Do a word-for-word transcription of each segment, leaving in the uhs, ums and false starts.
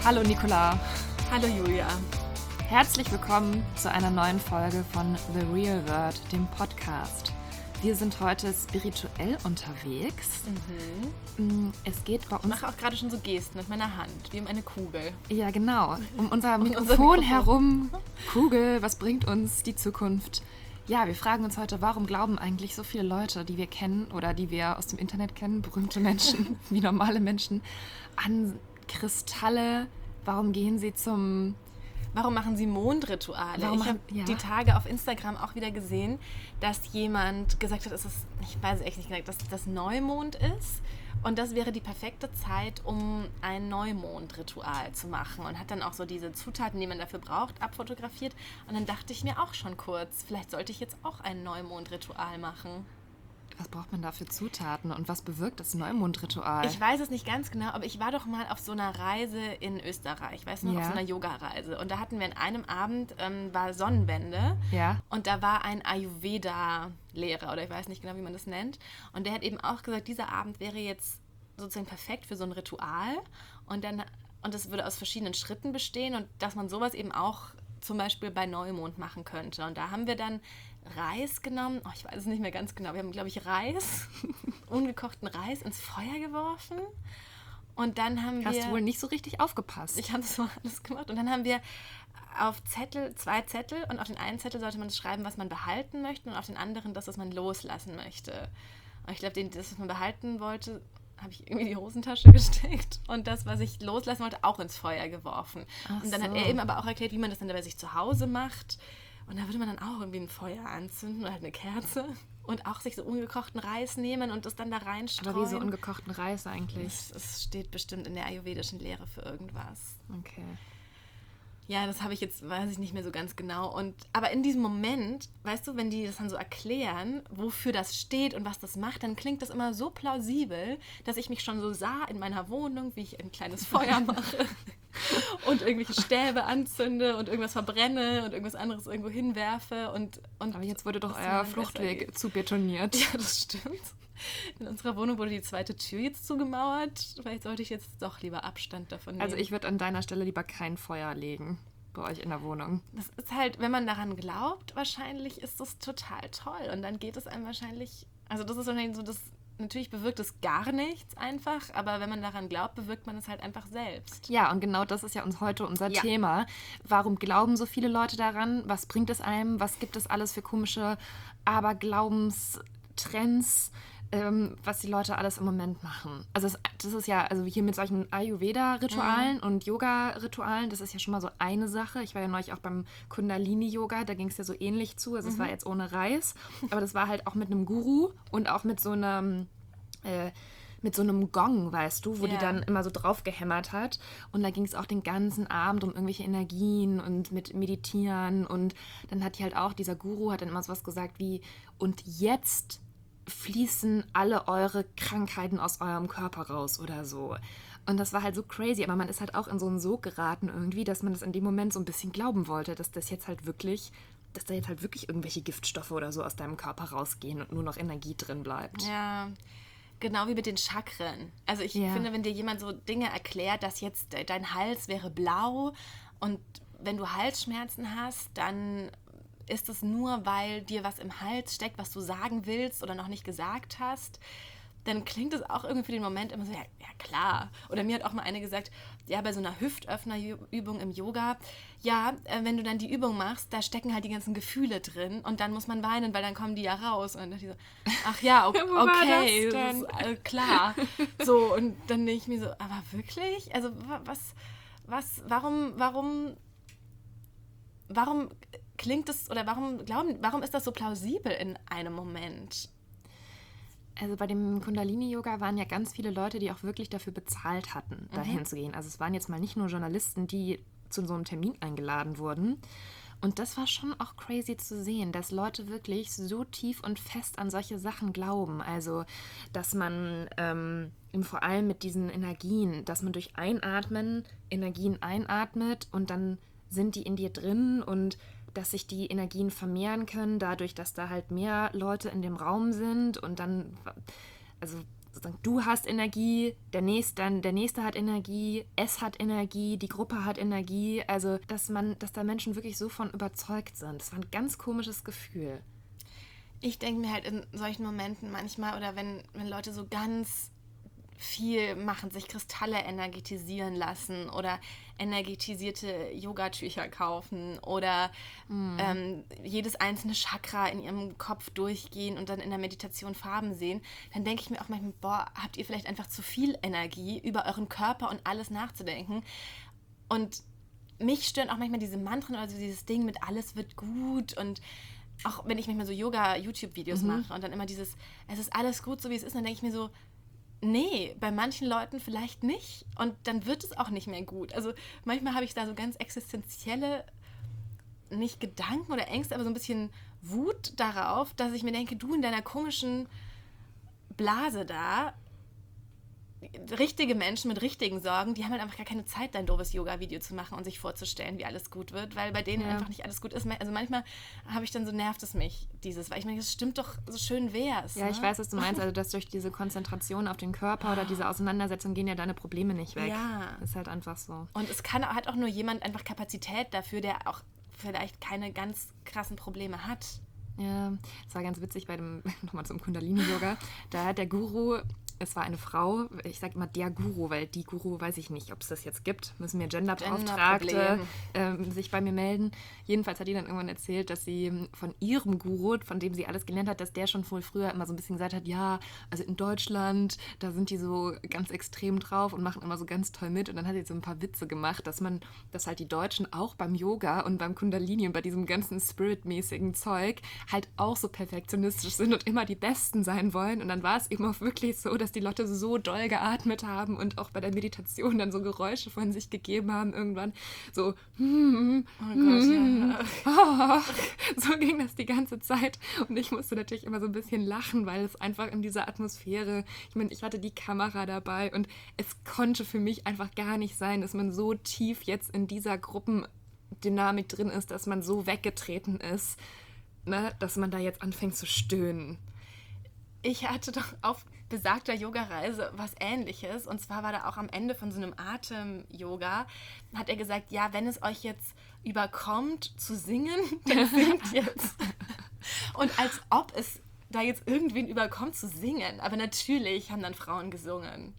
Hallo Nicola. Hallo Julia. Herzlich willkommen zu einer neuen Folge von The Real Word, dem Podcast. Wir sind heute spirituell unterwegs. Mhm. Es geht bei uns... Ich mache auch gerade schon so Gesten mit meiner Hand, wie um eine Kugel. Ja, genau. Um unser Um Mikrofon, unser Mikrofon herum. Kugel, was bringt uns die Zukunft? Ja, wir fragen uns heute, warum glauben eigentlich so viele Leute, die wir kennen oder die wir aus dem Internet kennen, berühmte Menschen, wie normale Menschen, an Kristalle? Warum gehen sie zum... Warum machen sie Mondrituale? Warum ich habe haben- ja. die Tage auf Instagram auch wieder gesehen, dass jemand gesagt hat, es ist, ich weiß es echt nicht genau, dass das Neumond ist und das wäre die perfekte Zeit, um ein Neumondritual zu machen und hat dann auch so diese Zutaten, die man dafür braucht, abfotografiert und dann dachte ich mir auch schon kurz, vielleicht sollte ich jetzt auch ein Neumondritual machen. Was braucht man da für Zutaten und was bewirkt das Neumondritual? Ich weiß es nicht ganz genau, aber ich war doch mal auf so einer Reise in Österreich, weißt du noch, Ja. auf so einer Yoga-Reise. Und da hatten wir an einem Abend, ähm, war Sonnenwende. Ja. Und da war ein Ayurveda-Lehrer, oder ich weiß nicht genau, wie man das nennt. Und der hat eben auch gesagt, dieser Abend wäre jetzt sozusagen perfekt für so ein Ritual. Und dann, und das würde aus verschiedenen Schritten bestehen und dass man sowas eben auch zum Beispiel bei Neumond machen könnte. Und da haben wir dann Reis genommen, oh, ich weiß es nicht mehr ganz genau, wir haben, glaube ich, Reis, ungekochten Reis ins Feuer geworfen und dann haben Hast wir... du wohl nicht so richtig aufgepasst. Ich habe das mal alles gemacht und dann haben wir auf Zettel, zwei Zettel und auf den einen Zettel sollte man schreiben, was man behalten möchte und auf den anderen das, was man loslassen möchte. Und ich glaube, das, was man behalten wollte, habe ich irgendwie in die Hosentasche gesteckt und das, was ich loslassen wollte, auch ins Feuer geworfen. Ach Und dann hat so. er eben aber auch erklärt, wie man das dann bei sich zu Hause macht. Und da würde man dann auch irgendwie ein Feuer anzünden oder halt eine Kerze und auch sich so ungekochten Reis nehmen und das dann da reinstreuen. Aber wie so ungekochten Reis eigentlich. Es, es steht bestimmt in der ayurvedischen Lehre für irgendwas. Okay. Ja, das habe ich jetzt, weiß ich nicht mehr so ganz genau. Und, aber in diesem Moment, weißt du, wenn die das dann so erklären, wofür das steht und was das macht, dann klingt das immer so plausibel, dass ich mich schon so sah in meiner Wohnung, wie ich ein kleines Feuer mache und irgendwelche Stäbe anzünde und irgendwas verbrenne und irgendwas anderes irgendwo hinwerfe. Und, und Aber jetzt wurde doch es euer mir dann besser Fluchtweg geht. zu betoniert. Ja, das stimmt. In unserer Wohnung wurde die zweite Tür jetzt zugemauert. Vielleicht sollte ich jetzt doch lieber Abstand davon nehmen. Also ich würde an deiner Stelle lieber kein Feuer legen bei euch in der Wohnung. Das ist halt, wenn man daran glaubt, wahrscheinlich ist das total toll. Und dann geht es einem wahrscheinlich, also das ist wahrscheinlich so, das, natürlich bewirkt es gar nichts einfach, aber wenn man daran glaubt, bewirkt man es halt einfach selbst. Ja, und genau das ist ja uns heute unser Ja. Thema. Warum glauben so viele Leute daran? Was bringt es einem? Was gibt es alles für komische Aberglaubens-Trends, ähm, was die Leute alles im Moment machen? Also es, das ist ja, also hier mit solchen Ayurveda-Ritualen Mhm. und Yoga-Ritualen, das ist ja schon mal so eine Sache. Ich war ja neulich auch beim Kundalini-Yoga, da ging es ja so ähnlich zu. Also es war jetzt ohne Reis, aber das war halt auch mit einem Guru und auch mit so einem... Äh, mit so einem Gong, weißt du, wo die Ja. dann immer so drauf gehämmert hat. Und da ging es auch den ganzen Abend um irgendwelche Energien und mit Meditieren. Und dann hat die halt auch, dieser Guru hat dann immer sowas gesagt wie, und jetzt fließen alle eure Krankheiten aus eurem Körper raus oder so. Und das war halt so crazy, aber man ist halt auch in so einen Sog geraten irgendwie, dass man das in dem Moment so ein bisschen glauben wollte, dass das jetzt halt wirklich, dass da jetzt halt wirklich irgendwelche Giftstoffe oder so aus deinem Körper rausgehen und nur noch Energie drin bleibt. Ja, genau wie mit den Chakren. Also ich Ja. finde, wenn dir jemand so Dinge erklärt, dass jetzt de- dein Hals wäre blau und wenn du Halsschmerzen hast, dann ist es nur, weil dir was im Hals steckt, was du sagen willst oder noch nicht gesagt hast, dann klingt es auch irgendwie für den Moment immer so, ja, ja klar. Oder mir hat auch mal eine gesagt, ja, bei so einer Hüftöffnerübung im Yoga, ja, äh, wenn du dann die Übung machst, da stecken halt die ganzen Gefühle drin und dann muss man weinen, weil dann kommen die ja raus. Und dann dachte ich so, ach ja, okay, Wo war okay das das denn? ist, äh, klar. So, und dann denke ich mir so, aber wirklich? Also wa- was, was, warum, warum, warum klingt das, oder warum glauben, warum ist das so plausibel in einem Moment? Also bei dem Kundalini-Yoga waren ja ganz viele Leute, die auch wirklich dafür bezahlt hatten, dahin zu gehen. Also es waren jetzt mal nicht nur Journalisten, die zu so einem Termin eingeladen wurden. Und das war schon auch crazy zu sehen, dass Leute wirklich so tief und fest an solche Sachen glauben. Also, dass man ähm, vor allem mit diesen Energien, dass man durch Einatmen Energien einatmet und dann sind die in dir drin und dass sich die Energien vermehren können, dadurch, dass da halt mehr Leute in dem Raum sind und dann, also sozusagen, du hast Energie, der nächste, dann der nächste hat Energie, es hat Energie, die Gruppe hat Energie. Also, dass man, dass da Menschen wirklich so von überzeugt sind. Das war ein ganz komisches Gefühl. Ich denke mir halt in solchen Momenten manchmal, oder wenn, wenn Leute so ganz viel machen, sich Kristalle energetisieren lassen oder energetisierte Yogatücher kaufen oder mm. ähm, jedes einzelne Chakra in ihrem Kopf durchgehen und dann in der Meditation Farben sehen, dann denke ich mir auch manchmal, boah, habt ihr vielleicht einfach zu viel Energie, über euren Körper und alles nachzudenken. Und mich stören auch manchmal diese Mantren oder so dieses Ding mit alles wird gut, und auch wenn ich manchmal so Yoga-YouTube-Videos mhm. mache und dann immer dieses, es ist alles gut, so wie es ist, dann denke ich mir so, nee, bei manchen Leuten vielleicht nicht, und dann wird es auch nicht mehr gut. Also manchmal habe ich da so ganz existenzielle, nicht Gedanken oder Ängste, aber so ein bisschen Wut darauf, dass ich mir denke, du in deiner komischen Blase da, richtige Menschen mit richtigen Sorgen, die haben halt einfach gar keine Zeit, dein doofes Yoga-Video zu machen und sich vorzustellen, wie alles gut wird, weil bei denen ja. einfach nicht alles gut ist. Also manchmal habe ich dann so, nervt es mich, dieses, weil ich meine, das stimmt doch, so schön wär's. Ja, ne? Ich weiß, was du meinst, also dass durch diese Konzentration auf den Körper oder diese Auseinandersetzung gehen ja deine Probleme nicht weg. Ja. Ist halt einfach so. Und es kann, hat auch nur jemand einfach Kapazität dafür, der auch vielleicht keine ganz krassen Probleme hat. Ja, es war ganz witzig bei dem, nochmal zum Kundalini-Yoga, da hat der Guru, es war eine Frau, ich sage immer der Guru, weil die Guru weiß ich nicht, ob es das jetzt gibt, müssen mir Genderbeauftragte ähm, sich bei mir melden. Jedenfalls hat die dann irgendwann erzählt, dass sie von ihrem Guru, von dem sie alles gelernt hat, dass der schon wohl früher immer so ein bisschen gesagt hat, ja, also in Deutschland, da sind die so ganz extrem drauf und machen immer so ganz toll mit, und dann hat sie so ein paar Witze gemacht, dass man, dass halt die Deutschen auch beim Yoga und beim Kundalini und bei diesem ganzen Spirit-mäßigen Zeug halt auch so perfektionistisch sind und immer die Besten sein wollen, und dann war es eben auch wirklich so, dass die Leute so doll geatmet haben und auch bei der Meditation dann so Geräusche von sich gegeben haben irgendwann. So, hm, oh Gott, hm, ja. Oh, so ging das die ganze Zeit. Und ich musste natürlich immer so ein bisschen lachen, weil es einfach in dieser Atmosphäre, ich meine, ich hatte die Kamera dabei und es konnte für mich einfach gar nicht sein, dass man so tief jetzt in dieser Gruppendynamik drin ist, dass man so weggetreten ist, ne, dass man da jetzt anfängt zu stöhnen. Ich hatte doch auf besagter Yoga-Reise was Ähnliches. Und zwar war da auch am Ende von so einem Atem-Yoga, hat er gesagt, ja, wenn es euch jetzt überkommt zu singen, dann singt jetzt. Und als ob es da jetzt irgendwen überkommt zu singen. Aber natürlich haben dann Frauen gesungen.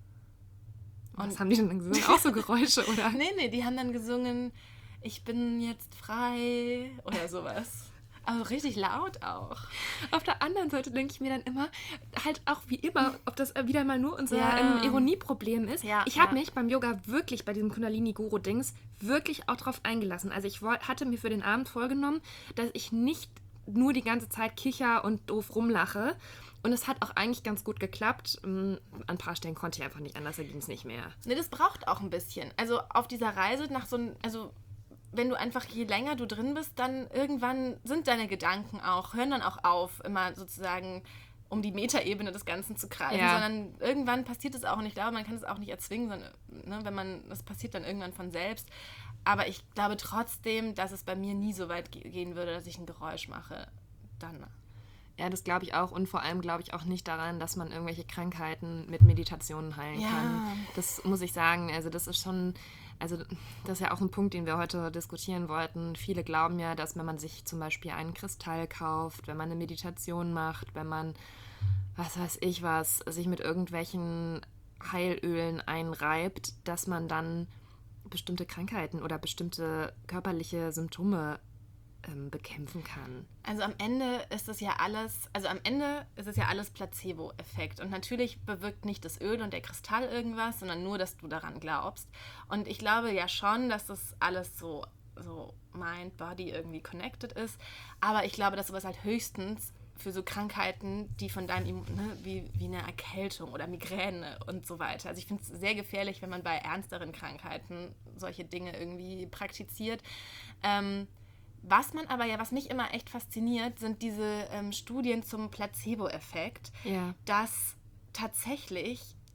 Und was haben die denn dann gesungen? Auch so Geräusche, oder? nee, nee, die haben dann gesungen, ich bin jetzt frei oder sowas. Also richtig laut auch. Auf der anderen Seite denke ich mir dann immer, halt auch wie immer, ob das wieder mal nur unser ja. ähm, Ironieproblem ist. Ja, ich habe ja. mich beim Yoga wirklich, bei diesem Kundalini-Guru-Dings, wirklich auch drauf eingelassen. Also ich wollt, hatte mir für den Abend vorgenommen, dass ich nicht nur die ganze Zeit kicher und doof rumlache. Und es hat auch eigentlich ganz gut geklappt. An ein paar Stellen konnte ich einfach nicht anders, da ging es nicht mehr. Nee, das braucht auch ein bisschen. Also auf dieser Reise nach so einem, also wenn du einfach, je länger du drin bist, dann irgendwann sind deine Gedanken auch, hören dann auch auf, immer sozusagen um die Metaebene des Ganzen zu kreisen, ja. sondern irgendwann passiert es auch. Und ich glaube, man kann es auch nicht erzwingen, sondern ne, wenn man, das passiert dann irgendwann von selbst. Aber ich glaube trotzdem, dass es bei mir nie so weit ge- gehen würde, dass ich ein Geräusch mache. Dann. Ja, das glaube ich auch. Und vor allem glaube ich auch nicht daran, dass man irgendwelche Krankheiten mit Meditationen heilen ja. kann. Das muss ich sagen. Also das ist schon... Also das ist ja auch ein Punkt, den wir heute diskutieren wollten. Viele glauben ja, dass wenn man sich zum Beispiel einen Kristall kauft, wenn man eine Meditation macht, wenn man, was weiß ich was, sich mit irgendwelchen Heilölen einreibt, dass man dann bestimmte Krankheiten oder bestimmte körperliche Symptome ähm, bekämpfen kann. Also am Ende ist es ja alles, also am Ende ist es ja alles Placebo-Effekt. Und natürlich bewirkt nicht das Öl und der Kristall irgendwas, sondern nur, dass du daran glaubst. Und ich glaube ja schon, dass das alles so, so Mind, Body irgendwie connected ist. Aber ich glaube, dass sowas halt höchstens für so Krankheiten, die von deinem, ne, wie, wie eine Erkältung oder Migräne und so weiter. Also ich finde es sehr gefährlich, wenn man bei ernsteren Krankheiten solche Dinge irgendwie praktiziert. Ähm, Was man aber ja, was mich immer echt fasziniert, sind diese ähm, Studien zum Placebo-Effekt, ja. dass tatsächlich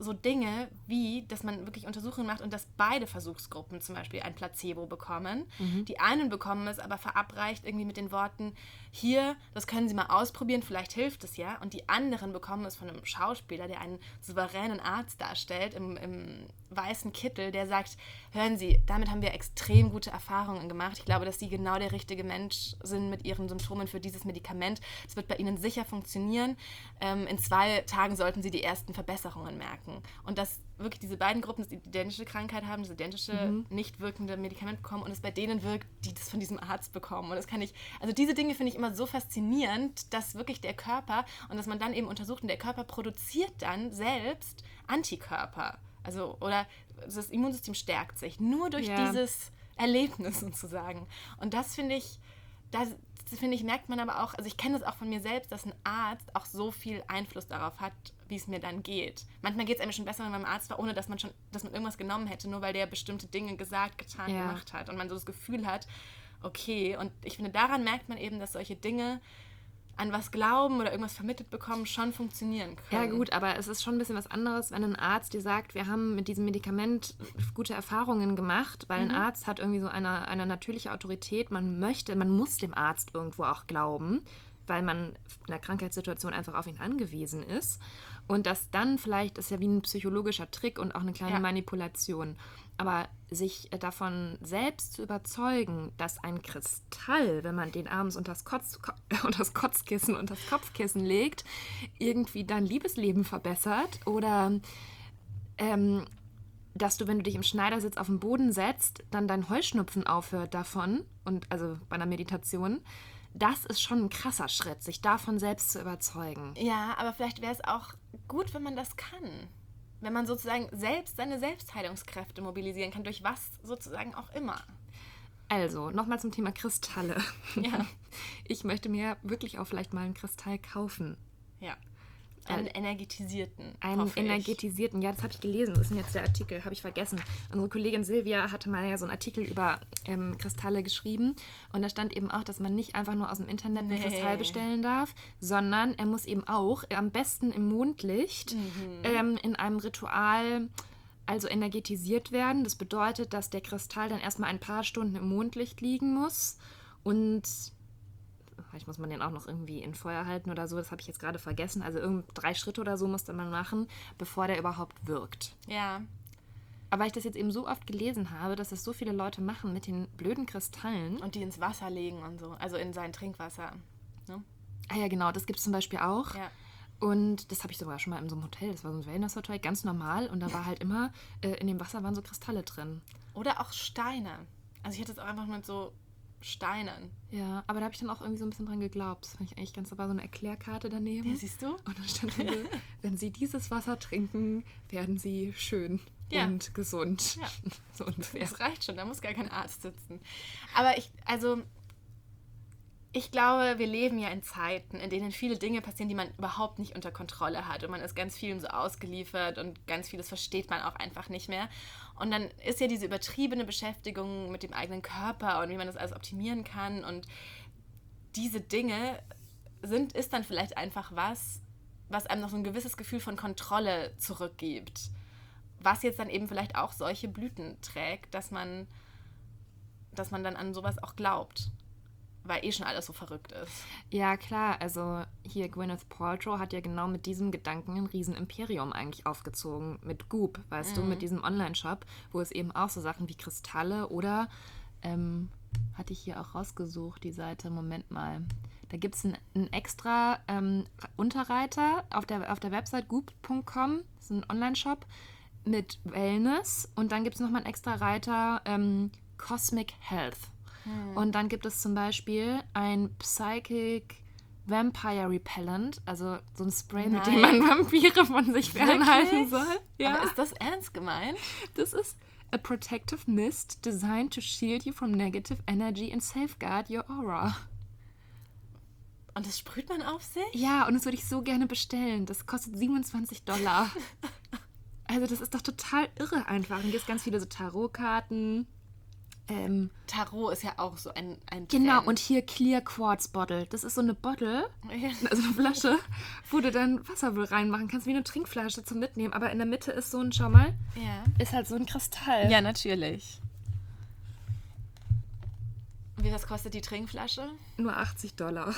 so Dinge wie, dass man wirklich Untersuchungen macht und dass beide Versuchsgruppen zum Beispiel ein Placebo bekommen. Mhm. Die einen bekommen es aber verabreicht irgendwie mit den Worten, hier, das können Sie mal ausprobieren, vielleicht hilft es ja. Und die anderen bekommen es von einem Schauspieler, der einen souveränen Arzt darstellt, im, im weißen Kittel, der sagt, hören Sie, damit haben wir extrem gute Erfahrungen gemacht. Ich glaube, dass Sie genau der richtige Mensch sind mit Ihren Symptomen für dieses Medikament. Es wird bei Ihnen sicher funktionieren. Ähm, in zwei Tagen sollten Sie die ersten Verbesserungen merken. Und dass wirklich diese beiden Gruppen die identische Krankheit haben, das identische, mhm. nicht wirkende Medikament bekommen und es bei denen wirkt, die das von diesem Arzt bekommen. Und das kann ich, also diese Dinge finde ich immer so faszinierend, dass wirklich der Körper, und dass man dann eben untersucht, und der Körper produziert dann selbst Antikörper. Also, oder das Immunsystem stärkt sich nur durch ja. dieses Erlebnis sozusagen. Und das finde ich, das finde ich, merkt man aber auch, also ich kenne das auch von mir selbst, dass ein Arzt auch so viel Einfluss darauf hat, wie es mir dann geht. Manchmal geht es einem schon besser, wenn man beim Arzt war, ohne dass man schon, dass man irgendwas genommen hätte, nur weil der bestimmte Dinge gesagt, getan, ja. gemacht hat und man so das Gefühl hat, okay, und ich finde, daran merkt man eben, dass solche Dinge an was glauben oder irgendwas vermittelt bekommen, schon funktionieren können. Ja gut, aber es ist schon ein bisschen was anderes, wenn ein Arzt dir sagt, wir haben mit diesem Medikament gute Erfahrungen gemacht, weil mhm. ein Arzt hat irgendwie so eine, eine natürliche Autorität, man möchte, man muss dem Arzt irgendwo auch glauben, weil man in der Krankheitssituation einfach auf ihn angewiesen ist. Und das dann vielleicht ist ja wie ein psychologischer Trick und auch eine kleine ja. Manipulation. Aber sich davon selbst zu überzeugen, dass ein Kristall, wenn man den abends unter das, Kotz, unter das Kotzkissen und das Kopfkissen legt, irgendwie dein Liebesleben verbessert oder ähm, dass du, wenn du dich im Schneidersitz auf den Boden setzt, dann dein Heuschnupfen aufhört davon, und also bei einer Meditation, das ist schon ein krasser Schritt, sich davon selbst zu überzeugen. Ja, aber vielleicht wäre es auch gut, wenn man das kann. Wenn man sozusagen selbst seine Selbstheilungskräfte mobilisieren kann, durch was sozusagen auch immer. Also, nochmal zum Thema Kristalle. Ja. Ich möchte mir wirklich auch vielleicht mal einen Kristall kaufen. Ja. Einen energetisierten. Einen energetisierten, ja, das habe ich gelesen. Das ist jetzt der Artikel, habe ich vergessen. Unsere Kollegin Silvia hatte mal ja so einen Artikel über ähm, Kristalle geschrieben. Und da stand eben auch, dass man nicht einfach nur aus dem Internet einen nee. Kristall bestellen darf, sondern er muss eben auch, am besten im Mondlicht, mhm. ähm, in einem Ritual also energetisiert werden. Das bedeutet, dass der Kristall dann erstmal ein paar Stunden im Mondlicht liegen muss und vielleicht muss man den auch noch irgendwie in Feuer halten oder so, das habe ich jetzt gerade vergessen. Also irgend drei Schritte oder so musste man machen, bevor der überhaupt wirkt. Ja. Aber weil ich das jetzt eben so oft gelesen habe, dass das so viele Leute machen mit den blöden Kristallen. Und die ins Wasser legen und so, also in sein Trinkwasser. Ne? Ah ja, genau, das gibt es zum Beispiel auch. Ja. Und das habe ich sogar schon mal in so einem Hotel, das war so ein Wellness-Hotel, ganz normal. Und da war halt immer, äh, in dem Wasser waren so Kristalle drin. Oder auch Steine. Also ich hatte es auch einfach mit so Steinen. Ja, aber da habe ich dann auch irgendwie so ein bisschen dran geglaubt. Das fand ich eigentlich ganz, da war so eine Erklärkarte daneben. Ja, siehst du? Und dann stand so, wenn Sie dieses Wasser trinken, werden Sie schön ja. und gesund. Ja, so ungefähr. Das reicht schon, da muss gar kein Arzt sitzen. Aber ich, also, ich glaube, wir leben ja in Zeiten, in denen viele Dinge passieren, die man überhaupt nicht unter Kontrolle hat. Und man ist ganz vielem so ausgeliefert und ganz vieles versteht man auch einfach nicht mehr. Und dann ist ja diese übertriebene Beschäftigung mit dem eigenen Körper und wie man das alles optimieren kann. Und diese Dinge sind, ist dann vielleicht einfach was, was einem noch so ein gewisses Gefühl von Kontrolle zurückgibt. Was jetzt dann eben vielleicht auch solche Blüten trägt, dass man, dass man dann an sowas auch glaubt. Weil eh schon alles so verrückt ist. Ja, klar. Also hier Gwyneth Paltrow hat ja genau mit diesem Gedanken ein Riesenimperium eigentlich aufgezogen. Mit Goop, weißt mhm. du, mit diesem Online-Shop, wo es eben auch so Sachen wie Kristalle oder, ähm, hatte ich hier auch rausgesucht, die Seite, Moment mal. Da gibt es einen, einen extra ähm, Unterreiter auf der, auf der Website goop punkt com. Das ist ein Online-Shop mit Wellness. Und dann gibt es nochmal einen extra Reiter ähm, Cosmic Health. Hm. Und dann gibt es zum Beispiel ein Psychic Vampire Repellent, also so ein Spray, Nein. mit dem man Vampire von sich fernhalten soll. Ja. Aber ist das ernst gemeint? Das ist a protective mist designed to shield you from negative energy and safeguard your aura. Und das sprüht man auf sich? Ja, und das würde ich so gerne bestellen. Das kostet siebenundzwanzig Dollar. Also das ist doch total irre einfach. Und hier gibt ganz viele so Tarotkarten. Ähm, Tarot ist ja auch so ein, ein genau, Trend. und hier Clear Quartz Bottle. Das ist so eine Bottle, Ja. also eine Flasche, wo du dann Wasser wohl reinmachen kannst, wie eine Trinkflasche zum Mitnehmen. Aber in der Mitte ist so ein, schau mal, Ja. ist halt so ein Kristall. Ja, natürlich. Wie was kostet die Trinkflasche? Nur achtzig Dollar.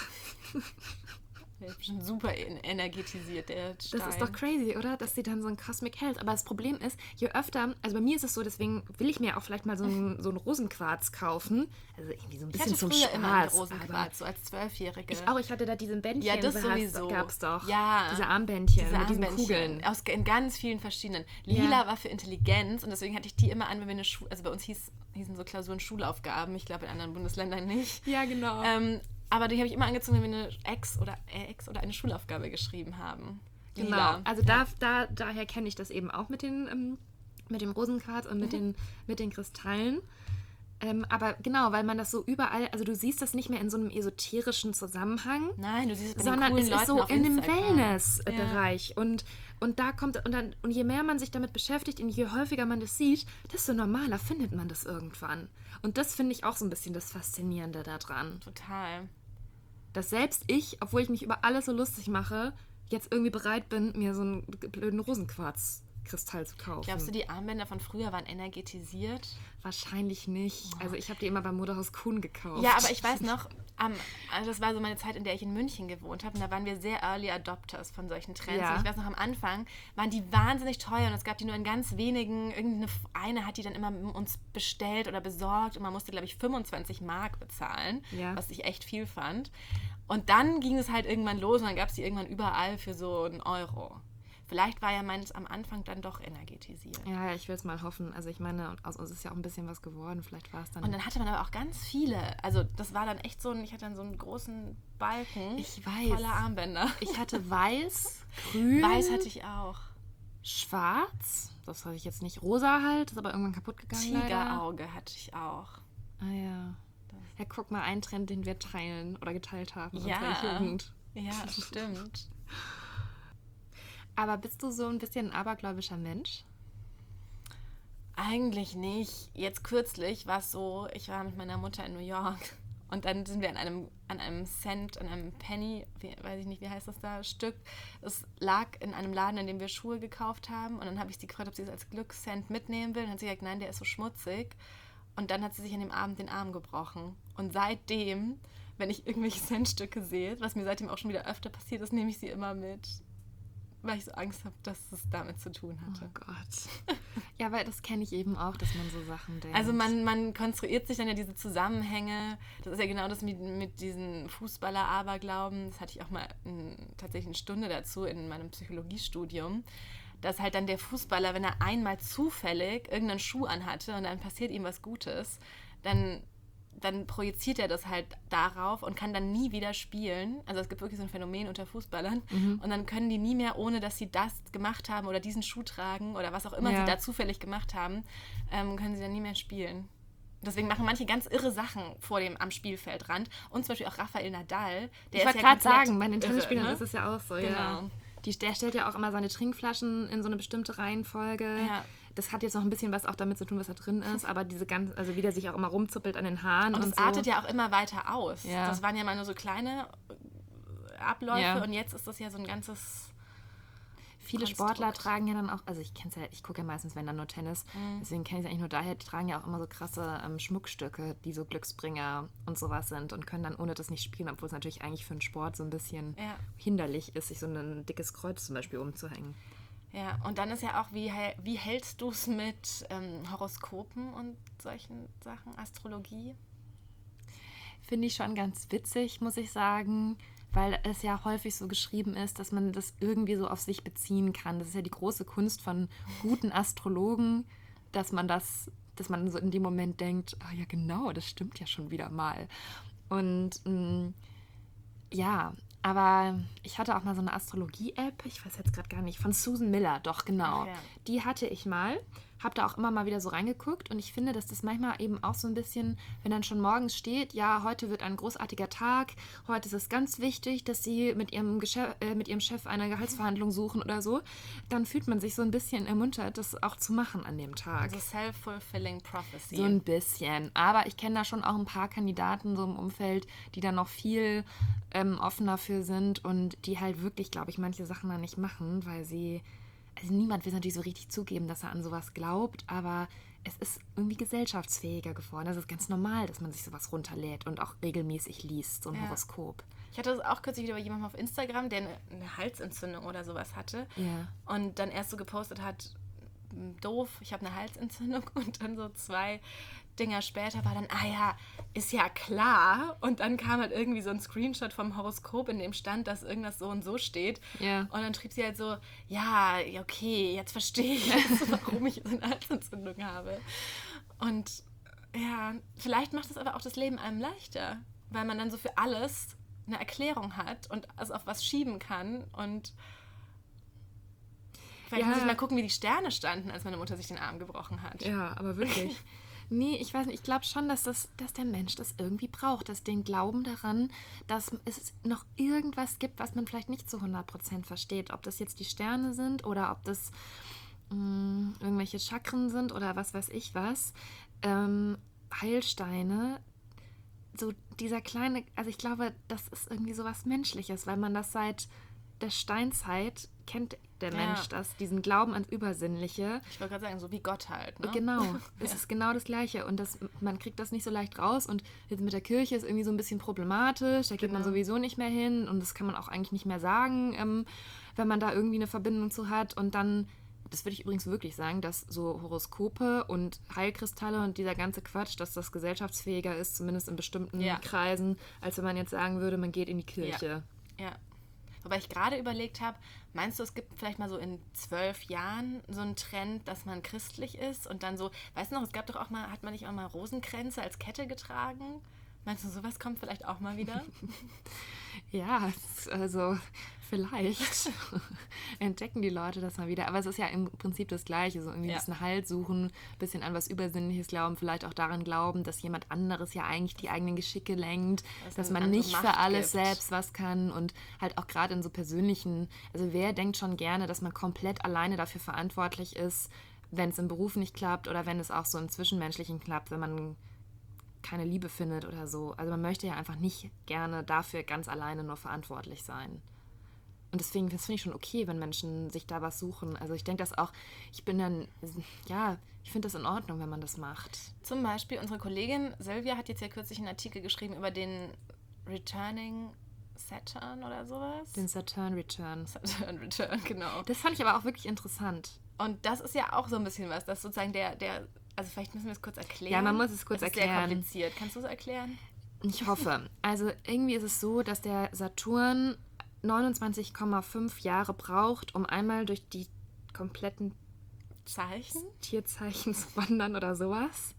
Der ist bestimmt super energetisiert, der Stein. Das ist doch crazy, oder? Dass sie dann so ein Cosmic hält. Aber das Problem ist, je öfter, also bei mir ist es so, deswegen will ich mir auch vielleicht mal so einen, so einen Rosenquarz kaufen. Also irgendwie so ein Ich bisschen hatte zum früher Spaß. immer einen Rosenquarz, so als Zwölfjährige. Ich auch, ich hatte da diesen Bändchen. Ja, das so heißt- sowieso. Gab's doch. Ja. Diese Armbändchen Diese mit diesen Armbändchen. Kugeln. Aus, in ganz vielen verschiedenen. Lila Ja. war für Intelligenz und deswegen hatte ich die immer an, wenn wir eine Schule, also bei uns hieß, hießen so Klausuren Schulaufgaben, ich glaube in anderen Bundesländern nicht. Ja, genau. Ähm, aber die habe ich immer angezogen, wenn wir eine Ex oder äh, Ex oder eine Schulaufgabe geschrieben haben. Genau, Lila. also da, da, daher kenne ich das eben auch mit, den, ähm, mit dem Rosenquarz und mit, Mhm. den, mit den Kristallen. Ähm, aber genau, weil man das so überall, also du siehst das nicht mehr in so einem esoterischen Zusammenhang, Nein, du siehst es bei den sondern coolen es Leuten ist so auf in dem Instagram. Wellness-Bereich. Und, und da kommt, und, dann, und je mehr man sich damit beschäftigt und je häufiger man das sieht, desto normaler findet man das irgendwann. Und das finde ich auch so ein bisschen das Faszinierende daran. Total. Dass selbst ich, obwohl ich mich über alles so lustig mache, jetzt irgendwie bereit bin, mir so einen blöden Rosenquarzkristall zu kaufen. Glaubst du, die Armbänder von früher waren energetisiert? Wahrscheinlich nicht. Also ich habe die immer beim Modehaus Kuhn gekauft. Ja, aber ich weiß noch, am, also das war so meine Zeit, in der ich in München gewohnt habe und da waren wir sehr Early Adopters von solchen Trends. Ja. Und ich weiß noch, am Anfang waren die wahnsinnig teuer und es gab die nur in ganz wenigen, irgendeine eine hat die dann immer uns bestellt oder besorgt und man musste, glaube ich, fünfundzwanzig Mark bezahlen, Ja. was ich echt viel fand. Und dann ging es halt irgendwann los und dann gab es die irgendwann überall für so einen Euro. Vielleicht war ja meins am Anfang dann doch energetisiert. Ja, ich will es mal hoffen. Also ich meine, aus uns ist ja auch ein bisschen was geworden. Vielleicht war es dann... Und dann hatte man aber auch ganz viele. Also das war dann echt so ein, ich hatte dann so einen großen Balken Ich weiß. voller Armbänder. Ich hatte weiß, grün, Weiß hatte ich auch. schwarz. Das hatte ich jetzt nicht. Rosa halt, ist aber irgendwann kaputt gegangen leider. Tigerauge hatte ich auch. Ah ja. Ja, guck mal, ein Trend, den wir teilen oder geteilt haben in Ja. unserer Jugend. Ja, stimmt. Aber bist du so ein bisschen ein abergläubischer Mensch? Eigentlich nicht. Jetzt kürzlich war es so, ich war mit meiner Mutter in New York und dann sind wir an einem, an einem Cent, an einem Penny, wie, weiß ich nicht, wie heißt das da, Stück. Es lag in einem Laden, in dem wir Schuhe gekauft haben und dann habe ich sie gefragt, ob sie es als Glückscent mitnehmen will. Und dann hat sie gesagt, nein, der ist so schmutzig. Und dann hat sie sich an dem Abend den Arm gebrochen. Und seitdem, wenn ich irgendwelche Centstücke sehe, was mir seitdem auch schon wieder öfter passiert ist, nehme ich sie immer mit. Weil ich so Angst habe, dass es damit zu tun hatte. Oh Gott. Ja, weil das kenne ich eben auch, dass man so Sachen denkt. Also man, man konstruiert sich dann ja diese Zusammenhänge. Das ist ja genau das mit, mit diesen Fußballer-Aberglauben. Das hatte ich auch mal in, tatsächlich eine Stunde dazu in meinem Psychologiestudium. Dass halt dann der Fußballer, wenn er einmal zufällig irgendeinen Schuh anhatte und dann passiert ihm was Gutes, dann... dann projiziert er das halt darauf und kann dann nie wieder spielen. Also es gibt wirklich so ein Phänomen unter Fußballern. Mhm. Und dann können die nie mehr, ohne dass sie das gemacht haben oder diesen Schuh tragen oder was auch immer ja. sie da zufällig gemacht haben, ähm, können sie dann nie mehr spielen. Deswegen machen manche ganz irre Sachen vor dem am Spielfeldrand. Und zum Beispiel auch Rafael Nadal. Der ich wollte ja gerade sagen, bei den irre, Tennisspielern ne? ist es ja auch so. Genau. Ja. Die, der stellt ja auch immer seine Trinkflaschen in so eine bestimmte Reihenfolge. Ja. Das hat jetzt noch ein bisschen was auch damit zu tun, was da drin ist, aber diese ganz, also wie der sich auch immer rumzuppelt an den Haaren. Und Und es so. artet ja auch immer weiter aus. Ja. Das waren ja mal nur so kleine Abläufe Ja. und jetzt ist das ja so ein ganzes... Viele Konstrukt. Sportler tragen ja dann auch, also ich kenn's ja, ich gucke ja meistens, wenn dann nur Tennis, mhm. deswegen kenne ich es eigentlich nur daher, die tragen ja auch immer so krasse ähm, Schmuckstücke, die so Glücksbringer und sowas sind und können dann ohne das nicht spielen, obwohl es natürlich eigentlich für einen Sport so ein bisschen Ja. hinderlich ist, sich so ein dickes Kreuz zum Beispiel umzuhängen. Ja, und dann ist ja auch, wie, wie hältst du es mit ähm, Horoskopen und solchen Sachen, Astrologie? Finde ich schon ganz witzig, muss ich sagen, weil es ja häufig so geschrieben ist, dass man das irgendwie so auf sich beziehen kann. Das ist ja die große Kunst von guten Astrologen, dass man das, dass man so in dem Moment denkt, ah ja genau, das stimmt ja schon wieder mal. Und mh, ja, aber ich hatte auch mal so eine Astrologie-App, ich weiß jetzt gerade gar nicht, von Susan Miller, doch genau. Ach ja. Die hatte ich mal, habe da auch immer mal wieder so reingeguckt und ich finde, dass das manchmal eben auch so ein bisschen, wenn dann schon morgens steht, ja, heute wird ein großartiger Tag, heute ist es ganz wichtig, dass sie mit ihrem, Geschäf- äh, mit ihrem Chef eine Gehaltsverhandlung suchen oder so, dann fühlt man sich so ein bisschen ermuntert, das auch zu machen an dem Tag. Also self-fulfilling prophecy. So ein bisschen. Aber ich kenne da schon auch ein paar Kandidaten so im Umfeld, die da noch viel ähm, offener für sind und die halt wirklich, glaube ich, manche Sachen dann nicht machen, weil sie... Also niemand will es natürlich so richtig zugeben, dass er an sowas glaubt, aber es ist irgendwie gesellschaftsfähiger geworden. Das ist ganz normal, dass man sich sowas runterlädt und auch regelmäßig liest, so ein Ja. Horoskop. Ich hatte das auch kürzlich wieder bei jemandem auf Instagram, der eine, eine Halsentzündung oder sowas hatte. Ja. Und dann erst so gepostet hat, doof, ich habe eine Halsentzündung. Und dann so zwei Dinger später war dann, ah ja, ist ja klar. Und dann kam halt irgendwie so ein Screenshot vom Horoskop, in dem stand, dass irgendwas so und so steht. Ja. Und dann schrieb sie halt so, ja, okay, jetzt verstehe ich, jetzt, warum ich so eine Halsentzündung habe. Und ja, vielleicht macht es aber auch das Leben einem leichter, weil man dann so für alles eine Erklärung hat und es auf was schieben kann. Und vielleicht Ja. muss ich mal gucken, wie die Sterne standen, als meine Mutter sich den Arm gebrochen hat. Ja, aber wirklich. Nee, ich weiß nicht, ich glaube schon, dass, das, dass der Mensch das irgendwie braucht, dass den Glauben daran, dass es noch irgendwas gibt, was man vielleicht nicht zu hundert Prozent versteht. Ob das jetzt die Sterne sind oder ob das mh, irgendwelche Chakren sind oder was weiß ich was. Ähm, Heilsteine, so dieser kleine, also ich glaube, das ist irgendwie so was Menschliches, weil man das seit der Steinzeit kennt der Mensch Ja. das, diesen Glauben ans Übersinnliche. Ich wollte gerade sagen, so wie Gott halt. Ne? Genau, es ist genau das Gleiche und das, man kriegt das nicht so leicht raus und jetzt mit der Kirche ist irgendwie so ein bisschen problematisch, da geht man Genau. sowieso nicht mehr hin und das kann man auch eigentlich nicht mehr sagen, ähm, wenn man da irgendwie eine Verbindung zu hat und dann, das würde ich übrigens wirklich sagen, dass so Horoskope und Heilkristalle und dieser ganze Quatsch, dass das gesellschaftsfähiger ist, zumindest in bestimmten Ja. Kreisen, als wenn man jetzt sagen würde, man geht in die Kirche. Ja. Wobei ich gerade überlegt habe, meinst du, es gibt vielleicht mal so in zwölf Jahren so einen Trend, dass man christlich ist und dann so, weißt du noch, es gab doch auch mal, hat man nicht auch mal Rosenkränze als Kette getragen? Meinst du, sowas kommt vielleicht auch mal wieder? Ja, es- also vielleicht entdecken die Leute das mal wieder. Aber es ist ja im Prinzip das Gleiche. So irgendwie Ja. ein bisschen Halt suchen, ein bisschen an was Übersinnliches glauben, vielleicht auch daran glauben, dass jemand anderes ja eigentlich die eigenen Geschicke lenkt, Dass dass es man eine nicht andere für Macht alles gibt. selbst was kann und halt auch gerade in so persönlichen, also wer denkt schon gerne, dass man komplett alleine dafür verantwortlich ist, wenn es im Beruf nicht klappt oder wenn es auch so im Zwischenmenschlichen klappt, wenn man keine Liebe findet oder so. Also man möchte ja einfach nicht gerne dafür ganz alleine nur verantwortlich sein. Und deswegen, das finde ich schon okay, wenn Menschen sich da was suchen. Also ich denke das auch, ich bin dann, ja, ich finde das in Ordnung, wenn man das macht. Zum Beispiel unsere Kollegin Silvia hat jetzt ja kürzlich einen Artikel geschrieben über den Returning Saturn oder sowas. Den Saturn Return. Saturn Return, genau. Das fand ich aber auch wirklich interessant. Und das ist ja auch so ein bisschen was, dass sozusagen der, der also vielleicht müssen wir es kurz erklären. Ja, man muss es kurz das ist erklären. sehr kompliziert. Kannst du es erklären? Ich hoffe. Also irgendwie ist es so, dass der Saturn neunundzwanzig Komma fünf Jahre braucht, um einmal durch die kompletten Zeichen? Tierzeichen zu wandern oder sowas.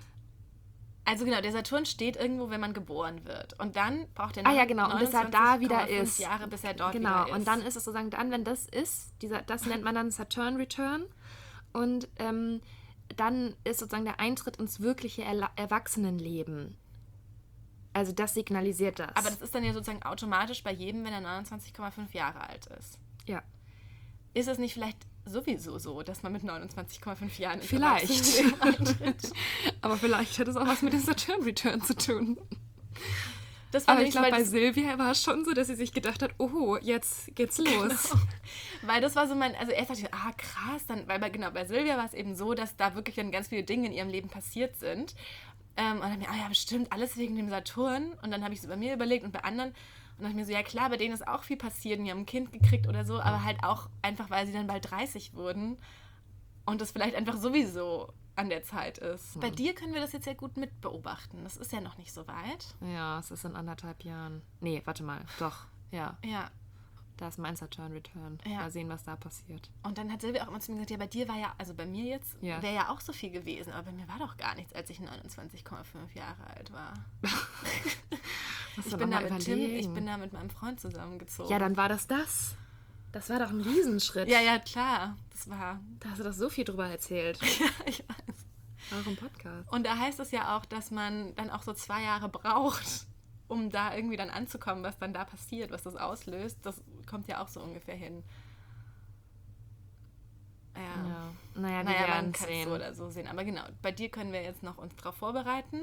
Also genau, der Saturn steht irgendwo, wenn man geboren wird. Und dann braucht er Ah ja, genau, und bis er da wieder neunundzwanzig Komma fünf ist. Jahre, bis er dort Genau, wieder ist. und dann ist es sozusagen dann, wenn das ist, dieser, das nennt man dann Saturn Return. Und ähm, dann ist sozusagen der Eintritt ins wirkliche Erla- Erwachsenenleben. Also das signalisiert das. Aber das ist dann ja sozusagen automatisch bei jedem, wenn er neunundzwanzig Komma fünf Jahre alt ist. ja, Ist es nicht vielleicht sowieso so, dass man mit neunundzwanzig Komma fünf Jahren ins vielleicht. Erwachsenenleben eintritt? Aber vielleicht hat es auch was mit dem Saturn Return zu tun. Das war Aber ich nämlich, glaube, weil bei das- Silvia war es schon so, dass sie sich gedacht hat, oh, jetzt geht's los. Genau. Weil das war so mein, also erst dachte ich, ah krass, dann, weil bei, genau, bei Silvia war es eben so, dass da wirklich dann ganz viele Dinge in ihrem Leben passiert sind. Ähm, und dann mir, ah ja, bestimmt, alles wegen dem Saturn. Und dann habe ich es bei mir überlegt und bei anderen. Und dann dachte ich mir so, ja klar, bei denen ist auch viel passiert und die haben ein Kind gekriegt oder so, aber halt auch einfach, weil sie dann bald dreißig wurden und das vielleicht einfach sowieso an der Zeit ist. Bei dir können wir das jetzt ja gut mitbeobachten. Das ist ja noch nicht so weit. Ja, es ist in anderthalb Jahren. Nee, warte mal, doch, ja. Ja. Da ist mein Saturn Return. Ja. Mal sehen, was da passiert. Und dann hat Silvia auch immer zu mir gesagt, ja, bei dir war ja, also bei mir jetzt, Ja. wäre ja auch so viel gewesen, aber bei mir war doch gar nichts, als ich neunundzwanzig Komma fünf Jahre alt war. Musst Ich du bin, noch da mal mit Tim, ich überlegen. bin da mit meinem Freund zusammengezogen. Ja, dann war das das. Das war doch ein Riesenschritt. Ja, ja, klar. Das war... Da hast du doch so viel drüber erzählt. Ja, ich weiß. Auch im Podcast. Und da heißt es ja auch, dass man dann auch so zwei Jahre braucht, um da irgendwie dann anzukommen, was dann da passiert, was das auslöst. Das kommt ja auch so ungefähr hin. Ja. Ja. Naja, wir Naja, man werden kann es sehen. so oder so sehen. Aber genau, bei dir können wir jetzt noch uns drauf vorbereiten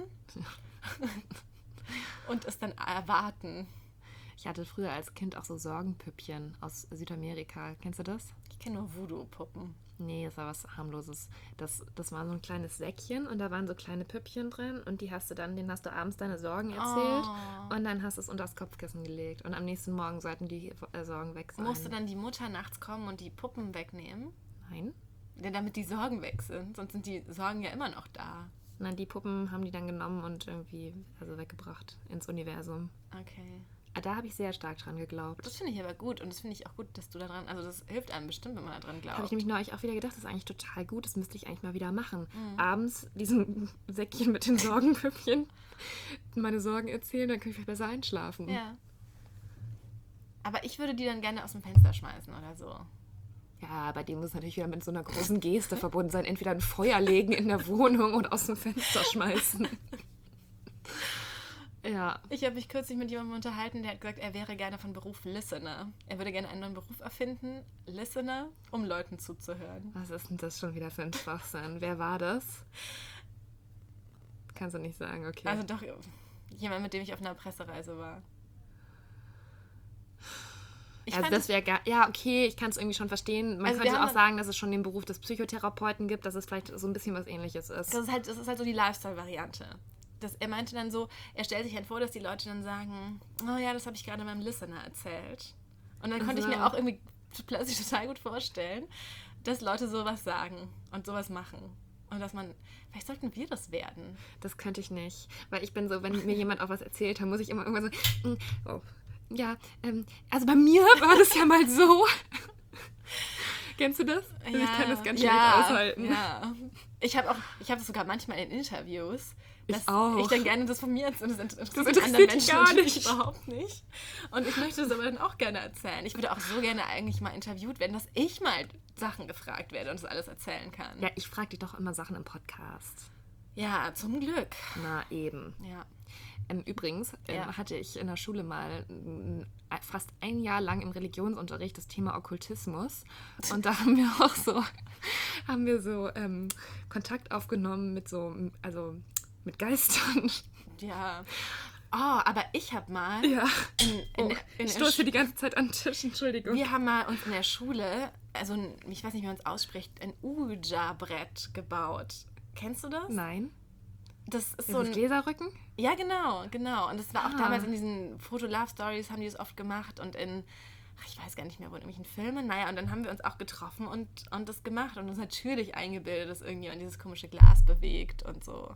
und es dann erwarten. Ich hatte früher als Kind auch so Sorgenpüppchen aus Südamerika. Kennst du das? Ich kenne nur Voodoo-Puppen. Nee, das war was harmloses. Das, das war so ein kleines Säckchen und da waren so kleine Püppchen drin und die hast du dann, denen hast du abends deine Sorgen erzählt Oh. und dann hast du es unter das Kopfkissen gelegt und am nächsten Morgen sollten die äh, Sorgen weg sein. Musste dann die Mutter nachts kommen und die Puppen wegnehmen? Nein? Denn damit die Sorgen weg sind. Sonst sind die Sorgen ja immer noch da. Nein, die Puppen haben die dann genommen und irgendwie also weggebracht ins Universum. Okay. Ah, da habe ich sehr stark dran geglaubt. Das finde ich aber gut und das finde ich auch gut, dass du da dran, also das hilft einem bestimmt, wenn man da dran glaubt. Habe ich nämlich neulich auch wieder gedacht, das ist eigentlich total gut, das müsste ich eigentlich mal wieder machen. Mhm. Abends diesen Säckchen mit den Sorgenpüppchen meine Sorgen erzählen, dann kann ich vielleicht besser einschlafen. Ja. Aber ich würde die dann gerne aus dem Fenster schmeißen oder so. Ja, bei dem muss natürlich wieder mit so einer großen Geste verbunden sein. Entweder ein Feuer legen in der Wohnung und aus dem Fenster schmeißen. Ja. Ich habe mich kürzlich mit jemandem unterhalten, der hat gesagt, er wäre gerne von Beruf Listener. Er würde gerne einen neuen Beruf erfinden, Listener, um Leuten zuzuhören. Was ist denn das schon wieder für ein Schwachsinn? Wer war das? Kannst du nicht sagen, okay. Also doch jemand, mit dem ich auf einer Pressereise war. Ich also fand das wäre gar, ja, okay, ich kann es irgendwie schon verstehen. Man Also wir könnte haben auch sagen, dass es schon den Beruf des Psychotherapeuten gibt, dass es vielleicht so ein bisschen was Ähnliches ist. Das ist halt, das ist halt so die Lifestyle-Variante. Das, er meinte dann so, er stellt sich halt vor, dass die Leute dann sagen, oh ja, das habe ich gerade meinem Listener erzählt. Und dann konnte Also. ich mir auch irgendwie plötzlich total gut vorstellen, dass Leute sowas sagen und sowas machen. Und dass man, vielleicht sollten wir das werden. Das könnte ich nicht. Weil ich bin so, wenn mir jemand auch was erzählt, dann muss ich immer irgendwann so, mm, oh, ja, ähm, also bei mir war das ja mal so. Kennst du das? Also ich kann das ganz schlecht ja, aushalten. Ja. Ich habe auch, ich habe das sogar manchmal in Interviews, Ich dass auch. ich dann gerne das von mir erzähle. Das interessiert, Das die interessiert anderen dich Menschen gar natürlich nicht. überhaupt nicht. Und ich möchte das aber dann auch gerne erzählen. Ich würde auch so gerne eigentlich mal interviewt werden, dass ich mal Sachen gefragt werde und das alles erzählen kann. Ja, ich frage dich doch immer Sachen im Podcast. Ja, zum Glück. Na, eben. Ja. Ähm, übrigens ähm, Ja. hatte ich in der Schule mal ähm, fast ein Jahr lang im Religionsunterricht das Thema Okkultismus. Und da haben wir auch so, haben wir so ähm, Kontakt aufgenommen mit so, also mit Geistern. Ja. Oh, aber ich habe mal Ja. in, in, Oh, der- in ich der stoße hier die ganze Zeit an den Tisch, Entschuldigung. Wir haben mal uns in der Schule, also ein, ich weiß nicht, wie man es ausspricht, ein Ouija-Brett gebaut. Kennst du das? Nein. Das ist So so ein ein... Gläserrücken? Ja, genau, genau. Und das war auch Ah. damals in diesen Foto-Love-Stories, haben die das oft gemacht und in, ach, ich weiß gar nicht mehr, wo in irgendwelchen Filmen. Naja, und dann haben wir uns auch getroffen und, und das gemacht und uns natürlich eingebildet, dass irgendjemand dieses komische Glas bewegt und so.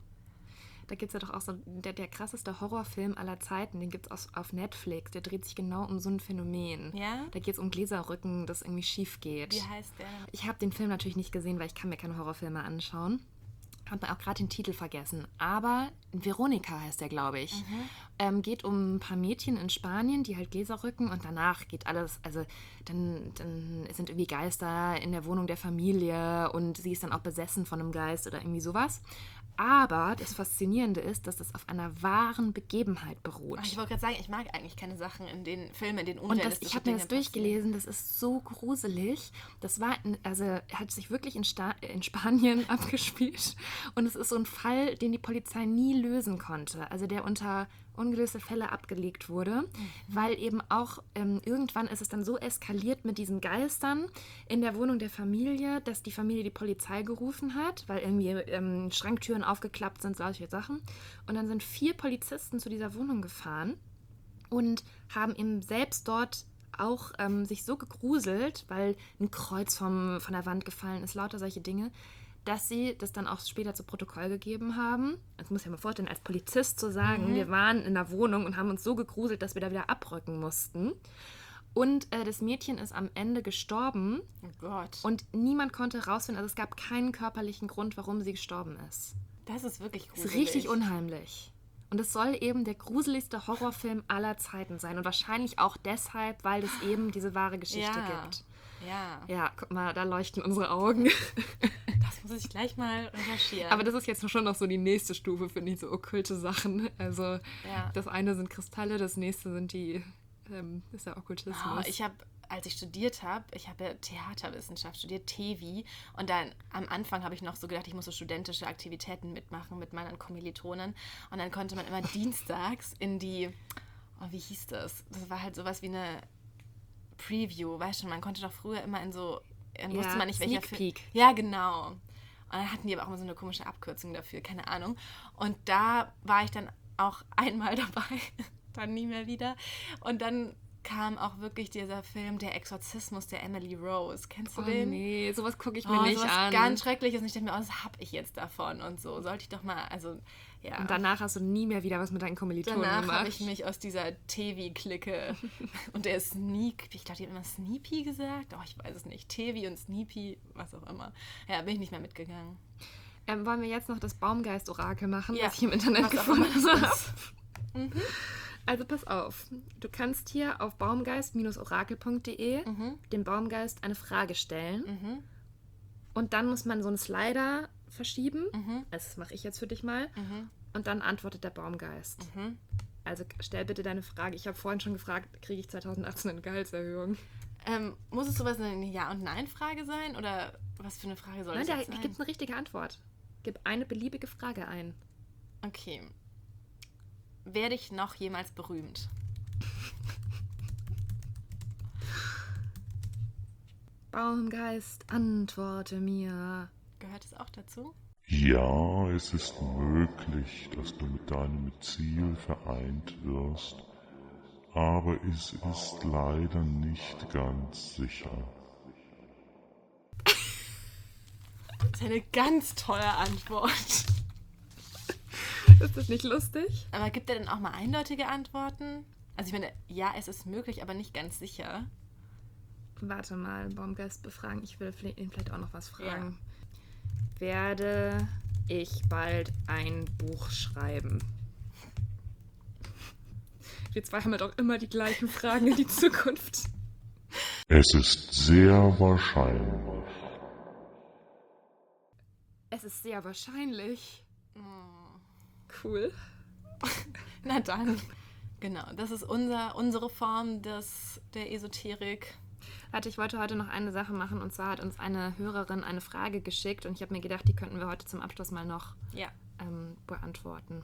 Da gibt es ja doch auch so, der, der krasseste Horrorfilm aller Zeiten, den gibt es auf Netflix. Der dreht sich genau um so ein Phänomen. Ja? Da geht es um Gläserrücken, das irgendwie schief geht. Wie heißt der? Ich habe den Film natürlich nicht gesehen, weil ich kann mir keine Horrorfilme anschauen. Habe mir auch gerade den Titel vergessen. Aber Veronika heißt der, glaube ich. Mhm. Ähm, geht um ein paar Mädchen in Spanien, die halt Gläser rücken und danach geht alles, also dann, dann sind irgendwie Geister in der Wohnung der Familie und sie ist dann auch besessen von einem Geist oder irgendwie sowas. Aber das Faszinierende ist, dass das auf einer wahren Begebenheit beruht. Ach, ich wollte gerade sagen, ich mag eigentlich keine Sachen in den Filmen, in denen Und das, unrealistische ich habe mir Dinge das durchgelesen, das ist so gruselig. Das war, in, also er hat sich wirklich in, Sta in Spanien abgespielt. Und es ist so ein Fall, den die Polizei nie lösen konnte. Also der unter ungelöste Fälle abgelegt wurde, mhm. weil eben auch ähm, irgendwann ist es dann so eskaliert mit diesen Geistern in der Wohnung der Familie, dass die Familie die Polizei gerufen hat, weil irgendwie ähm, Schranktüren aufgeklappt sind, solche Sachen. Und dann sind vier Polizisten zu dieser Wohnung gefahren und haben eben selbst dort auch ähm, sich so gegruselt, weil ein Kreuz vom, von der Wand gefallen ist, lauter solche Dinge, dass sie das dann auch später zu Protokoll gegeben haben. Das muss ich mir vorstellen, als Polizist zu sagen, mhm. wir waren in der Wohnung und haben uns so gegruselt, dass wir da wieder abrücken mussten. Und äh, das Mädchen ist am Ende gestorben. Oh Gott. Und niemand konnte rausfinden, also es gab keinen körperlichen Grund, warum sie gestorben ist. Das ist wirklich gruselig. Das ist richtig unheimlich. Und es soll eben der gruseligste Horrorfilm aller Zeiten sein. Und wahrscheinlich auch deshalb, weil es eben diese wahre Geschichte Ja. gibt. Ja, Ja, guck mal, da leuchten unsere Augen. das muss ich gleich mal recherchieren. Aber das ist jetzt schon noch so die nächste Stufe, finde ich, so okkulte Sachen. Also Ja. das eine sind Kristalle, das nächste sind die, ähm, ist der Okkultismus. Oh, ich habe, als ich studiert habe, ich habe ja Theaterwissenschaft studiert, T V, und dann am Anfang habe ich noch so gedacht, ich muss so studentische Aktivitäten mitmachen mit meinen Kommilitonen, und dann konnte man immer dienstags in die, oh, wie hieß das? Das war halt sowas wie eine Preview, weißt du, man konnte doch früher immer in so, dann Ja, wusste man nicht, welcher Sneak Film. Peek. Ja, genau. Und dann hatten die aber auch immer so eine komische Abkürzung dafür, keine Ahnung. Und da war ich dann auch einmal dabei, dann nie mehr wieder. Und dann kam auch wirklich dieser Film Der Exorzismus der Emily Rose. Kennst du Oh den? nee, sowas gucke ich mir Oh, nicht sowas an. ganz Schreckliches. Und ich dachte mir, oh, das hab ich jetzt davon und so. Sollte ich doch mal, also, ja. Und danach hast du nie mehr wieder was mit deinen Kommilitonen Danach gemacht. habe ich mich aus dieser Tevi-Clique und der Sneak, ich glaube, die haben immer Sneepy gesagt. Oh, ich weiß es nicht. Tevi und Sneepy, was auch immer. Ja, bin ich nicht mehr mitgegangen. Ähm, wollen wir jetzt noch das Baumgeist-Orakel machen, Ja, was ich im Internet was auch gefunden immer habe? das ist. Also pass auf, du kannst hier auf baumgeist orakel punkt de Mhm. dem Baumgeist eine Frage stellen Mhm. und dann muss man so einen Slider verschieben. Mhm. Das mache ich jetzt für dich mal. Mhm. Und dann antwortet der Baumgeist. Mhm. Also stell bitte deine Frage. Ich habe vorhin schon gefragt, kriege ich zwanzig achtzehn eine Gehaltserhöhung? Ähm, muss es sowas eine Ja- und Nein-Frage sein? Oder was für eine Frage soll Nein, das da jetzt sein? gibt es eine richtige Antwort. Gib eine beliebige Frage ein. Okay. Werde ich noch jemals berühmt? Baumgeist, antworte mir. Gehört es auch dazu? Ja, es ist möglich, dass du mit deinem Ziel vereint wirst, aber es ist leider nicht ganz sicher. Das ist eine ganz tolle Antwort. Ist das nicht lustig? Aber gibt er denn auch mal eindeutige Antworten? Also ich meine, ja, es ist möglich, aber nicht ganz sicher. Warte mal, Baumgeist befragen. Ich will ihn vielleicht auch noch was fragen. Ja. Werde ich bald ein Buch schreiben? Wir zwei haben ja doch immer die gleichen Fragen in die Zukunft. Es ist sehr wahrscheinlich. Es ist sehr wahrscheinlich. Cool. Na dann. Genau, das ist unser, unsere Form des, der Esoterik. Warte, ich wollte heute noch eine Sache machen, und zwar hat uns eine Hörerin eine Frage geschickt und ich habe mir gedacht, die könnten wir heute zum Abschluss mal noch Ja. ähm, beantworten.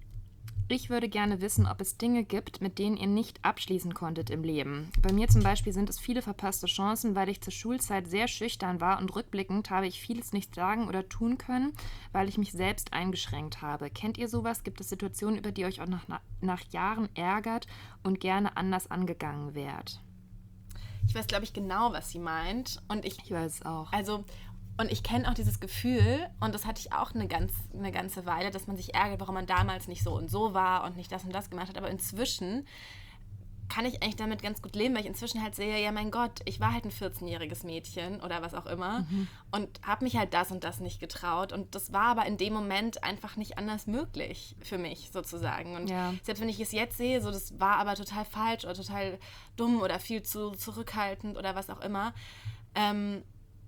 Ich würde gerne wissen, ob es Dinge gibt, mit denen ihr nicht abschließen konntet im Leben. Bei mir zum Beispiel sind es viele verpasste Chancen, weil ich zur Schulzeit sehr schüchtern war und rückblickend habe ich vieles nicht sagen oder tun können, weil ich mich selbst eingeschränkt habe. Kennt ihr sowas? Gibt es Situationen, über die ihr euch auch nach, nach Jahren ärgert und gerne anders angegangen wärt? Ich weiß, glaube ich, genau, was sie meint. Und ich, Ich weiß es auch. also, und ich kenne auch dieses Gefühl, und das hatte ich auch eine, ganz, eine ganze Weile, dass man sich ärgert, warum man damals nicht so und so war und nicht das und das gemacht hat. Aber inzwischen kann ich eigentlich damit ganz gut leben, weil ich inzwischen halt sehe, ja mein Gott, ich war halt ein vierzehnjähriges Mädchen oder was auch immer Mhm. und habe mich halt das und das nicht getraut. Und das war aber in dem Moment einfach nicht anders möglich für mich sozusagen. Und Ja. selbst wenn ich es jetzt sehe, so das war aber total falsch oder total dumm oder viel zu zurückhaltend oder was auch immer, ähm,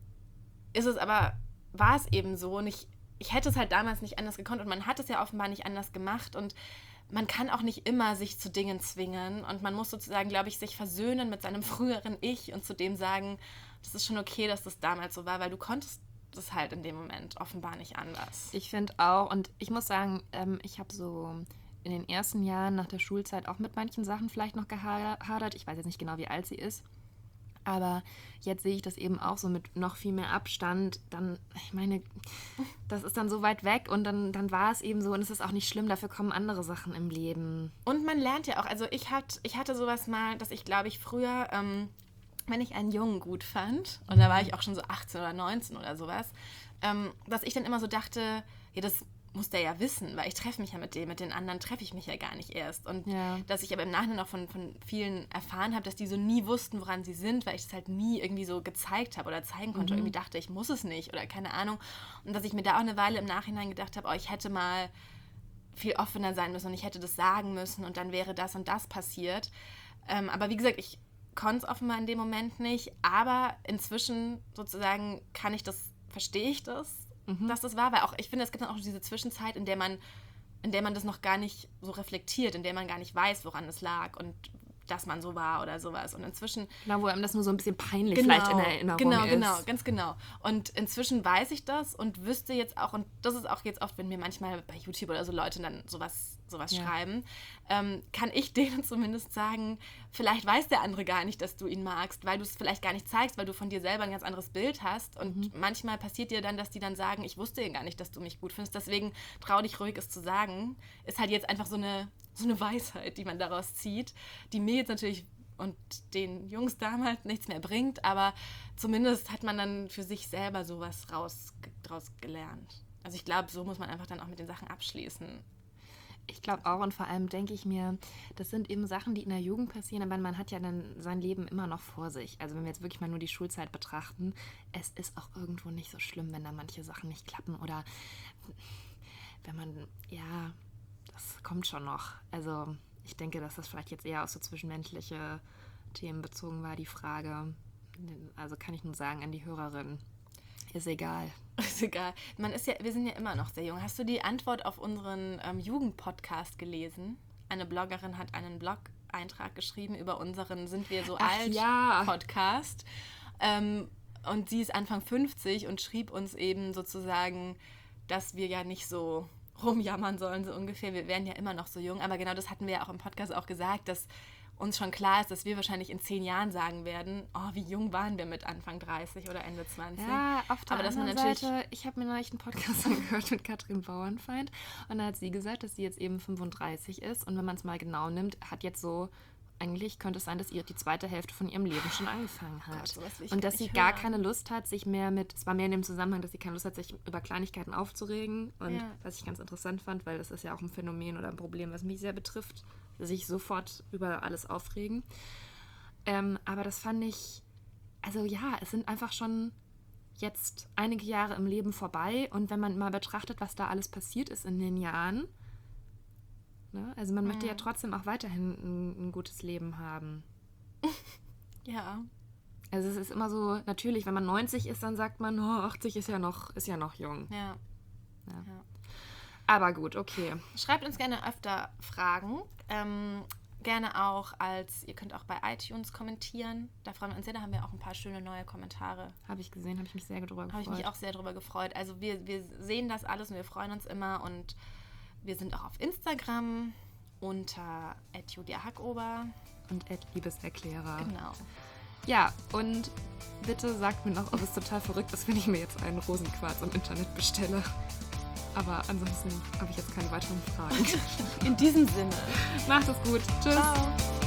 ist es aber, war es eben so. Und ich, ich hätte es halt damals nicht anders gekonnt und man hat es ja offenbar nicht anders gemacht und man kann auch nicht immer sich zu Dingen zwingen und man muss sozusagen, glaube ich, sich versöhnen mit seinem früheren Ich und zu dem sagen, das ist schon okay, dass das damals so war, weil du konntest das halt in dem Moment offenbar nicht anders. Ich finde auch, und ich muss sagen, ähm, ich habe so in den ersten Jahren nach der Schulzeit auch mit manchen Sachen vielleicht noch gehadert. Ich weiß jetzt nicht genau, wie alt sie ist. Aber jetzt sehe ich das eben auch so mit noch viel mehr Abstand. Dann, ich meine, das ist dann so weit weg und dann, dann war es eben so und es ist auch nicht schlimm, dafür kommen andere Sachen im Leben. Und man lernt ja auch, also ich, hat, ich hatte sowas mal, dass ich glaube ich früher, ähm, wenn ich einen Jungen gut fand, und da war ich auch schon so achtzehn oder neunzehn oder sowas, ähm, dass ich dann immer so dachte, ja, das muss der ja wissen, weil ich treffe mich ja mit dem, mit den anderen treffe ich mich ja gar nicht erst. Und Ja. dass ich aber im Nachhinein auch von, von vielen erfahren habe, dass die so nie wussten, woran sie sind, weil ich es halt nie irgendwie so gezeigt habe oder zeigen konnte. Mhm. Irgendwie dachte, ich muss es nicht oder keine Ahnung. Und dass ich mir da auch eine Weile im Nachhinein gedacht habe, oh, ich hätte mal viel offener sein müssen und ich hätte das sagen müssen und dann wäre das und das passiert. Ähm, aber wie gesagt, ich konnte es offenbar in dem Moment nicht, aber inzwischen sozusagen kann ich das, verstehe ich das, mhm. dass das war, weil auch, ich finde, es gibt dann auch diese Zwischenzeit, in der man, in der man das noch gar nicht so reflektiert, in der man gar nicht weiß, woran es lag und dass man so war oder sowas. Und inzwischen... Genau, wo einem das nur so ein bisschen peinlich genau, vielleicht in der Erinnerung genau, ist. Genau, genau, ganz genau. Und inzwischen weiß ich das und wüsste jetzt auch, und das ist auch jetzt oft, wenn mir manchmal bei YouTube oder so Leute dann sowas, sowas ja. schreiben, ähm, kann ich denen zumindest sagen, vielleicht weiß der andere gar nicht, dass du ihn magst, weil du es vielleicht gar nicht zeigst, weil du von dir selber ein ganz anderes Bild hast. Und mhm. manchmal passiert dir dann, dass die dann sagen, ich wusste ja gar nicht, dass du mich gut findest, deswegen trau dich ruhig, es zu sagen. Ist halt jetzt einfach so eine... so eine Weisheit, die man daraus zieht, die mir jetzt natürlich und den Jungs damals nichts mehr bringt, aber zumindest hat man dann für sich selber sowas raus, draus gelernt. Also ich glaube, so muss man einfach dann auch mit den Sachen abschließen. Ich glaube auch und vor allem denke ich mir, das sind eben Sachen, die in der Jugend passieren, aber man hat ja dann sein Leben immer noch vor sich. Also wenn wir jetzt wirklich mal nur die Schulzeit betrachten, es ist auch irgendwo nicht so schlimm, wenn da manche Sachen nicht klappen oder wenn man, ja... Das kommt schon noch. Also ich denke, dass das vielleicht jetzt eher auf so zwischenmenschliche Themen bezogen war, die Frage. Also kann ich nur sagen an die Hörerin, ist egal. Ist egal. Man ist ja, wir sind ja immer noch sehr jung. Hast du die Antwort auf unseren ähm, Jugendpodcast gelesen? Eine Bloggerin hat einen Blog-Eintrag geschrieben über unseren Sind wir so Ach, alt ja. Podcast. Ähm, und sie ist Anfang fünfzig und schrieb uns eben sozusagen, dass wir ja nicht so rumjammern sollen, so ungefähr. Wir werden ja immer noch so jung, aber genau das hatten wir ja auch im Podcast auch gesagt, dass uns schon klar ist, dass wir wahrscheinlich in zehn Jahren sagen werden, oh, wie jung waren wir mit Anfang dreißig oder Ende zwanzig. Ja, auf der aber dass anderen man natürlich Seite, ich habe mir neulich einen Podcast angehört mit Katrin Bauernfeind und da hat sie gesagt, dass sie jetzt eben fünfunddreißig ist und wenn man es mal genau nimmt, hat jetzt so, eigentlich könnte es sein, dass ihr die zweite Hälfte von ihrem Leben schon angefangen hat. Gott, sowas will ich und gar dass sie nicht gar hören. keine Lust hat, sich mehr mit, es war mehr in dem Zusammenhang, dass sie keine Lust hat, sich über Kleinigkeiten aufzuregen. Und Ja. was ich ganz interessant fand, weil das ist ja auch ein Phänomen oder ein Problem, was mich sehr betrifft, sich sofort über alles aufregen. Ähm, aber das fand ich, also ja, es sind einfach schon jetzt einige Jahre im Leben vorbei und wenn man mal betrachtet, was da alles passiert ist in den Jahren, ne? Also man möchte ja trotzdem auch weiterhin ein, ein gutes Leben haben. Ja. Also es ist immer so, natürlich, wenn man neunzig ist, dann sagt man, oh, achtzig ist ja noch, ist ja noch jung. Ja. Ja. Ja. Aber gut, okay. Schreibt uns gerne öfter Fragen. Ähm, gerne auch als, ihr könnt auch bei iTunes kommentieren. Da freuen wir uns sehr, da haben wir auch ein paar schöne neue Kommentare. Habe ich gesehen, habe ich mich sehr drüber gefreut. Habe ich mich auch sehr drüber gefreut. Also wir, wir sehen das alles und wir freuen uns immer und wir sind auch auf Instagram unter at julia hackober. Und Ed Liebeserklärer. Genau. Ja, und bitte sagt mir noch, ob es total verrückt ist, wenn ich mir jetzt einen Rosenquarz im Internet bestelle. Aber ansonsten habe ich jetzt keine weiteren Fragen. In diesem Sinne. Macht es gut. Tschüss. Ciao.